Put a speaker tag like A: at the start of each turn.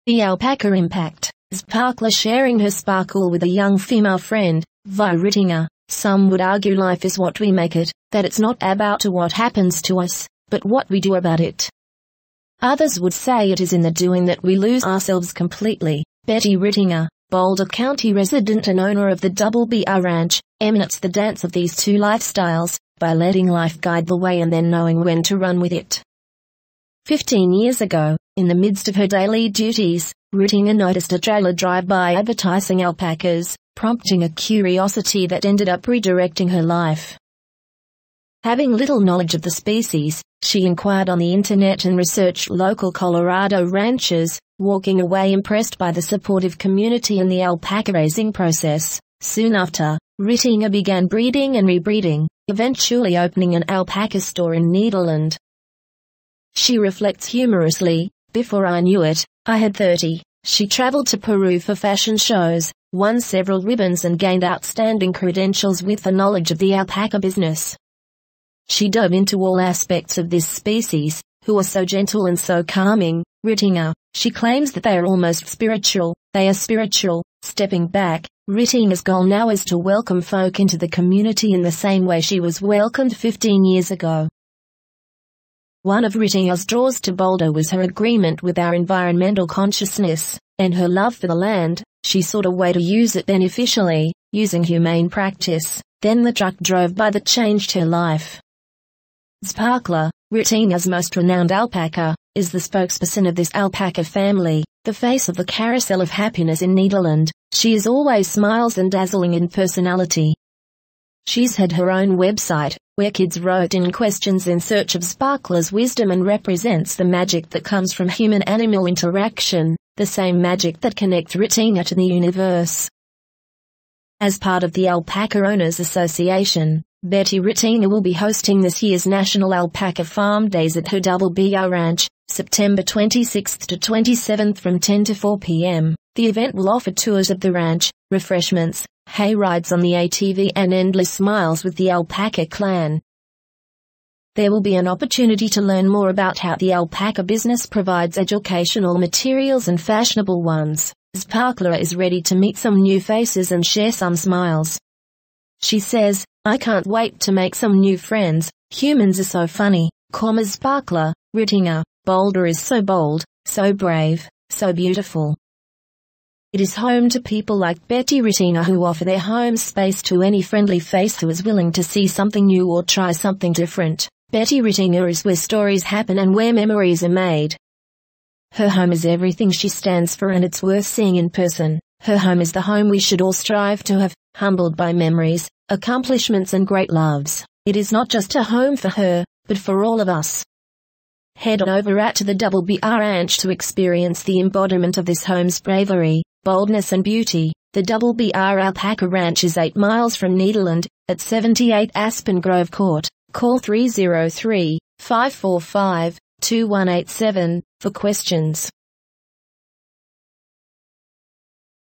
A: The alpaca impact. Sparkler sharing her sparkle with a young female friend, Vi Rittinger. Some would argue life is what we make it, that it's not about what happens to us, but what we do about it. Others would say it is in the doing that we lose ourselves completely. Betty Rittinger, Boulder County resident and owner of the Double BR Ranch, emulates the dance of these two lifestyles, by letting life guide the way and then knowing when to run with it. 15 years ago, in the midst of her daily duties, Rittinger noticed a trailer drive-by advertising alpacas, prompting a curiosity that ended up redirecting her life. Having little knowledge of the species, she inquired on the internet and researched local Colorado ranches, walking away impressed by the supportive community and the alpaca raising process. Soon after, Rittinger began breeding and rebreeding, eventually opening an alpaca store in Nederland. She reflects humorously, "Before I knew it, I had 30. She traveled to Peru for fashion shows, won several ribbons and gained outstanding credentials with the knowledge of the alpaca business. She dove into all aspects of this species, who are so gentle and so calming." Rittinger, she claims that they are almost spiritual. They are spiritual. Stepping back, Rittinger's goal now is to welcome folk into the community in the same way she was welcomed 15 years ago. One of Rittinger's draws to Boulder was her agreement with our environmental consciousness, and her love for the land. She sought a way to use it beneficially, using humane practice. Then the truck drove by that changed her life. Sparkler, Rittinger's most renowned alpaca, is the spokesperson of this alpaca family, the face of the carousel of happiness in Nederland. She is always smiles and dazzling in personality. She's had her own website, where kids wrote in questions in search of Sparkler's wisdom and represents the magic that comes from human-animal interaction, the same magic that connects Rittinger to the universe. As part of the Alpaca Owners Association, Betty Rittinger will be hosting this year's National Alpaca Farm Days at her Double BR Ranch, September 26th to 27th from 10 to 4 p.m. The event will offer tours of the ranch, refreshments, hay rides on the ATV and endless smiles with the alpaca clan. There will be an opportunity to learn more about how the alpaca business provides educational materials and fashionable ones. Sparkler is ready to meet some new faces and share some smiles. She says, "I can't wait to make some new friends. Humans are so funny." Sparkler, Rittinger, Boulder is so bold, so brave, so beautiful. It is home to people like Betty Rittinger who offer their home space to any friendly face who is willing to see something new or try something different. Betty Rittinger is where stories happen and where memories are made. Her home is everything she stands for, and it's worth seeing in person. Her home is the home we should all strive to have, humbled by memories, accomplishments and great loves. It is not just a home for her, but for all of us. Head on over to the Double BR Ranch to experience the embodiment of this home's bravery, boldness and beauty. The Double BR Alpaca Ranch is 8 miles from Nederland, at 78 Aspen Grove Court. Call 303-545-2187 for questions.